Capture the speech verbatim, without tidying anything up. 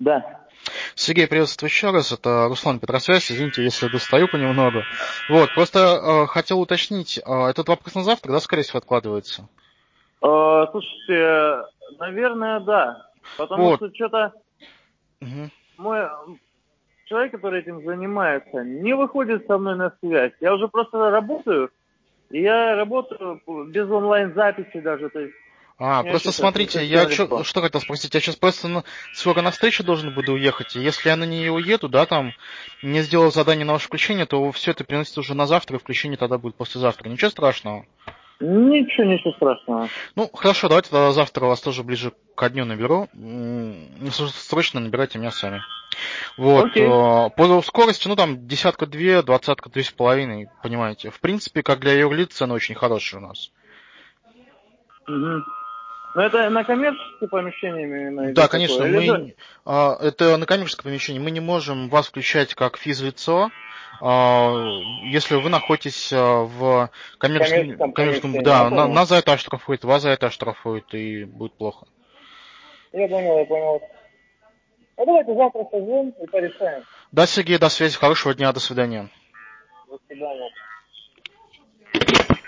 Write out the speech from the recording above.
Да. Сергей, приветствую еще раз. Это Руслан Петросвязь. Извините, если достаю понемногу. Вот, просто э, хотел уточнить. Э, этот вопрос на завтра, да, скорее всего, откладывается? Э, слушайте, наверное, да. Потому Вот. что что-то Угу. мой человек, который этим занимается, не выходит со мной на связь. Я уже просто работаю, и я работаю без онлайн-записи даже. То есть А, мне просто сейчас смотрите, я совсем чё- легко. что хотел спросить, я сейчас просто на- скоро на встречу должен буду уехать, и если я на нее уеду, да, там, не сделал задание на ваше включение, то все это переносится уже на завтра, и включение тогда будет послезавтра. Ничего страшного? Ничего, ничего страшного. Ну, хорошо, давайте тогда завтра вас тоже ближе к дню наберу. М, Если срочно, набирайте меня сами. Вот, Окей. э, по скорости, ну, там, десятка две, двадцатка три с половиной, понимаете. В принципе, как для юрлиц, цены очень хорошие у нас. Угу. Но это на коммерческие помещения именно Да, идет конечно, такое? Или же мы а, это на коммерческом помещении. Мы не можем вас включать как физлицо, а, если вы находитесь а, в в коммерческом, коммерческом коммерческом, помещении? Я да, на, понял. нас за это оштрафуют, вас за это оштрафуют, и будет плохо. Я понял, я понял. Ну давайте завтра созвоним и порешаем. Да, Сергей, до связи, хорошего дня, до свидания. До свидания.